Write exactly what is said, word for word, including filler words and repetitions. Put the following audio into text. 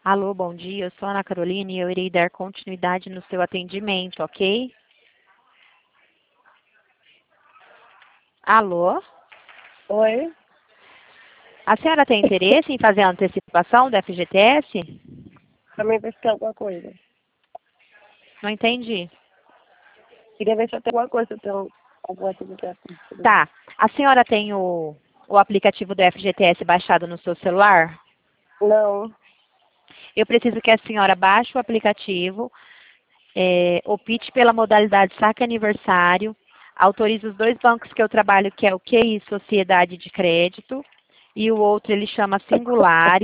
Alô, bom dia. Eu sou a Ana Carolina e eu irei dar continuidade no seu atendimento, ok? Alô? Oi? A senhora tem interesse em fazer a antecipação do F G T S? Também ver se tem alguma coisa. Não entendi. Queria ver se eu tenho alguma coisa, se eu tenho alguma atividade. Tá. A senhora tem o, o aplicativo do F G T S baixado no seu celular? Não. Eu preciso que a senhora baixe o aplicativo, é, opte pela modalidade saque aniversário, autorize os dois bancos que eu trabalho, que é o Q I Sociedade de Crédito, e o outro ele chama Singular.